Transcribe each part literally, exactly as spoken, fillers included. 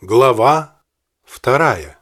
Глава вторая.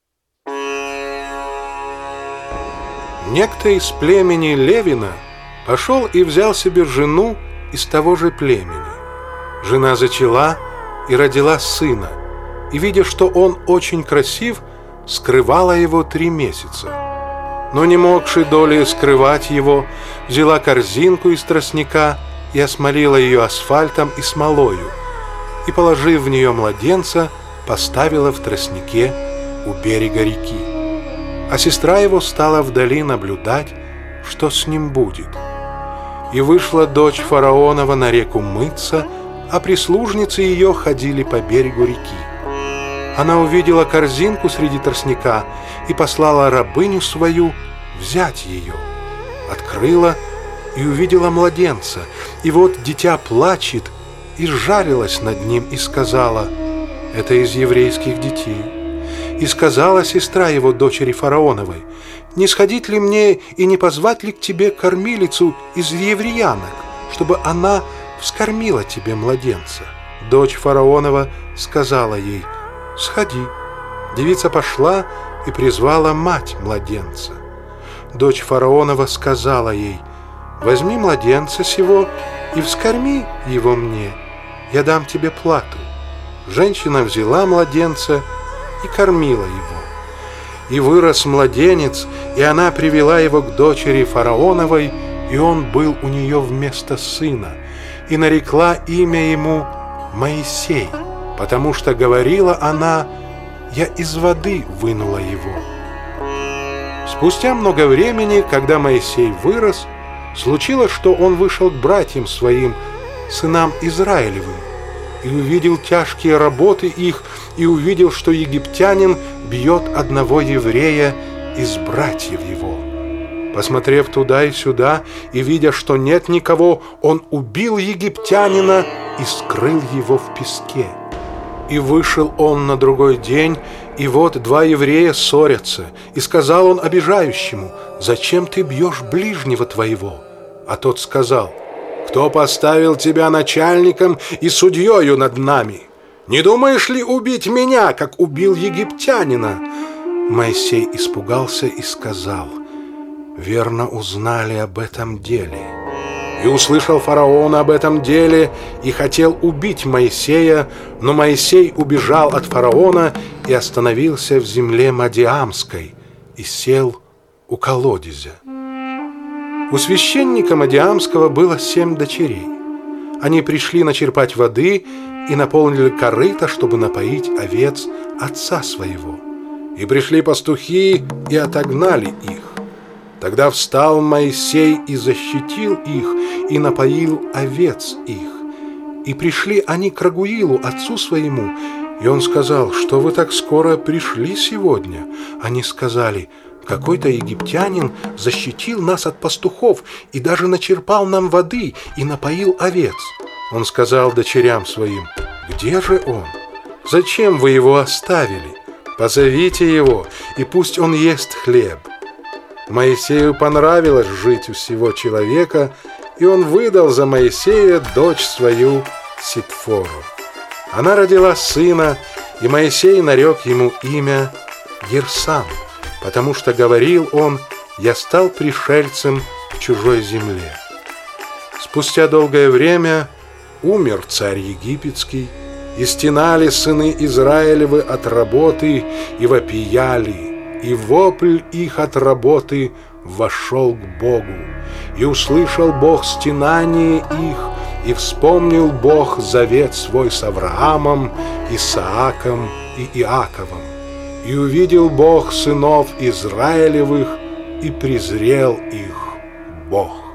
Некто из племени Левина пошел и взял себе жену из того же племени. Жена зачала и родила сына, и, видя, что он очень красив, скрывала его три месяца. Но не могши долей скрывать его, взяла корзинку из тростника и осмолила ее асфальтом и смолою, и, положив в нее младенца, поставила в тростнике у берега реки. А сестра его стала вдали наблюдать, что с ним будет. И вышла дочь фараонова на реку мыться, а прислужницы ее ходили по берегу реки. Она увидела корзинку среди тростника и послала рабыню свою взять ее. Открыла и увидела младенца, и вот дитя плачет, и сжалилась над ним и сказала: «Это из еврейских детей». И сказала сестра его дочери фараоновой: «Не сходить ли мне и не позвать ли к тебе кормилицу из евреянок, чтобы она вскормила тебе младенца?» Дочь фараонова сказала ей: «Сходи». Девица пошла и призвала мать младенца. Дочь фараонова сказала ей: «Возьми младенца сего и вскорми его мне, я дам тебе плату». Женщина взяла младенца и кормила его. И вырос младенец, и она привела его к дочери фараоновой, и он был у нее вместо сына, и нарекла имя ему Моисей, потому что говорила она: «Я из воды вынула его». Спустя много времени, когда Моисей вырос, случилось, что он вышел к братьям своим, сынам Израилевым, и увидел тяжкие работы их, и увидел, что египтянин бьет одного еврея из братьев его. Посмотрев туда и сюда, и видя, что нет никого, он убил египтянина и скрыл его в песке. И вышел он на другой день, и вот два еврея ссорятся, и сказал он обижающему: «Зачем ты бьешь ближнего твоего?» А тот сказал: «Кто поставил тебя начальником и судьею над нами? Не думаешь ли убить меня, как убил египтянина?» Моисей испугался и сказал: «Верно узнали об этом деле». И услышал фараон об этом деле и хотел убить Моисея, но Моисей убежал от фараона и остановился в земле Мадиамской и сел у колодезя. У священника Мадиамского было семь дочерей. Они пришли начерпать воды и наполнили корыто, чтобы напоить овец отца своего. И пришли пастухи и отогнали их. Тогда встал Моисей и защитил их, и напоил овец их. И пришли они к Рагуилу, отцу своему, и он сказал: «Что вы так скоро пришли сегодня?» Они сказали: «Какой-то египтянин защитил нас от пастухов и даже начерпал нам воды и напоил овец». Он сказал дочерям своим: «Где же он? Зачем вы его оставили? Позовите его, и пусть он ест хлеб». Моисею понравилось жить у сего человека, и он выдал за Моисея дочь свою Сипфору. Она родила сына, и Моисей нарек ему имя Герсам, потому что говорил он: «Я стал пришельцем в чужой земле». Спустя долгое время умер царь египетский, и стенали сыны Израилевы от работы и вопияли, и вопль их от работы вошел к Богу. И услышал Бог стенание их, и вспомнил Бог завет свой с Авраамом, Исааком и Иаковом. И увидел Бог сынов Израилевых, и презрел их Бог.